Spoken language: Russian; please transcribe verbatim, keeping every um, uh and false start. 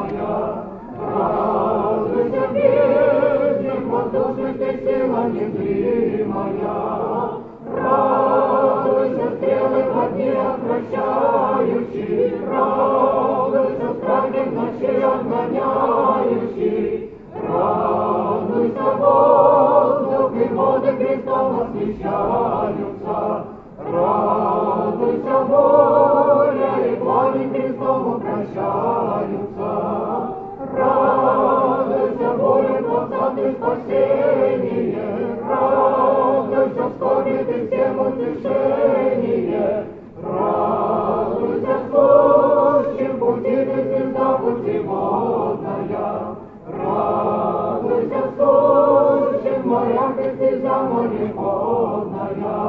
моя. Радуйся, бездне, воздушности сила незримая. Радуйся, стрелы во дни отвращающий. Радуйся, страхи в ночи отгоняющий. Радуйся, воздух и воды Христом освещаются. Радуйся, воля и пламень Христом прощаются. Радуйся, воля двадцатый спасение. Радуйся, скорби ты всем утешение. Радуйся, сущим пути ты звезда путеводная. Радуйся, сущим морях ты стезя мореходная.